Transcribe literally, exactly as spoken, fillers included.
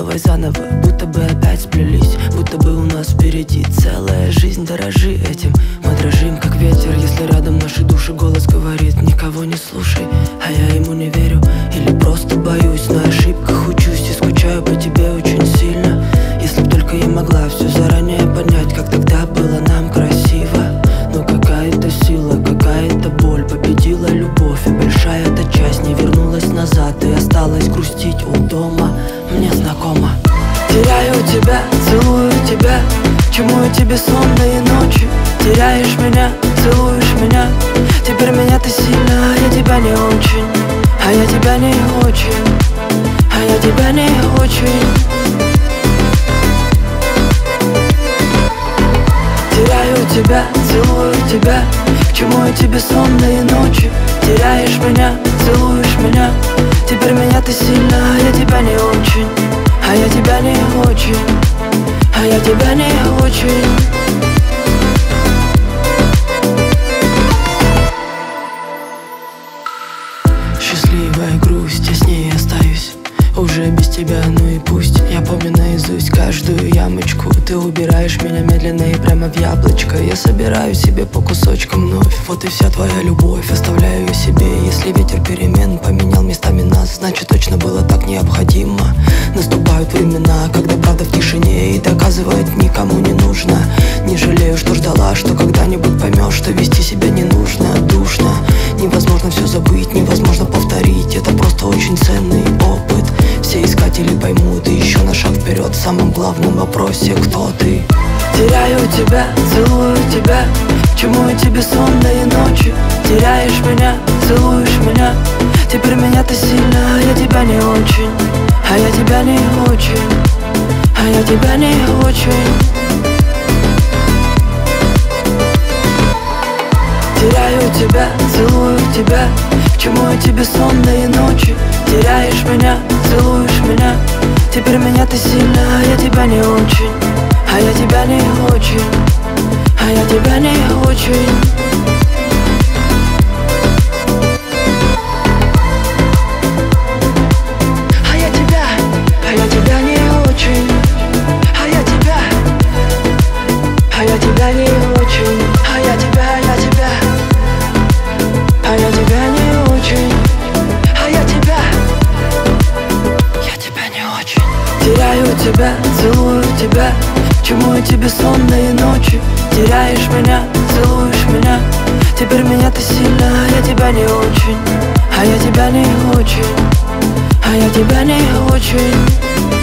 давай заново, будто бы опять сплелись, будто бы у нас впереди целая жизнь. Дорожи этим, мы дрожим как ветер, если рядом наши души. Голос говорит: никого не слушай, а я ему не верю. Или просто боюсь, на ошибках учусь и скучаю по тебе очень сильно. Если б только я могла все заранее понять, как тогда было нам красиво. Но какая-то сила, какая-то боль победила любовь, и большая эта часть не вернулась назад и осталась грустить у дома. Мне знакомо. Теряю тебя, целую тебя, чему я тебе сонные ночи. Теряешь меня, целуешь меня, теперь меня ты сильно, а я тебя не очень, а я тебя не очень, а я тебя не очень. Теряю тебя, целую тебя, к чему я тебе сонные ночи. Теряешь меня, целуешь меня, теперь меня ты сильно, а я тебя не очень, а я тебя не очень, а я тебя не очень. Счастливая грусть, я с ней остаюсь уже без тебя, ну и пусть. Я помню наизусть каждую ямочку. Ты убираешь меня медленно и прямо в яблочко. Я собираю себе по кусочкам вновь. Вот и вся твоя любовь, оставляю ее себе. Если ветер перемен поменял местами нас, значит точно было так необходимо. Наступают времена, когда правда в тишине и доказывать никому не нужно. Не жалею, что ждала, что когда-нибудь поймешь, что вести себя не нужно. Душно, невозможно все забыть, невозможно повторить. Это просто очень ценный опыт. Все искатели поймут, и еще на шаг вперед в самом главном вопросе: кто ты? Теряю тебя, целую тебя, к чему я тебе сонные ночи. Теряешь меня, целуешь меня, теперь меня ты сильно, а я тебя не очень, а я тебя не очень, а я тебя не очень. Теряю тебя, целую тебя, к чему я тебе сонные ночи. Теряешь меня, целуешь меня, теперь меня ты сильно, а я тебя не очень, а я тебя не очень, а я тебя не очень. А я тебя, а я тебя не очень, а я тебя, а я тебя не очень, а я тебя, я тебя, а я тебя не очень, а я тебя, я тебя не очень. Теряю тебя, целую тебя, к чему я тебе сонные ночи. Теряешь меня, целуешь меня, теперь меня ты сильно, а я тебя не очень, а я тебя не очень, а я тебя не очень.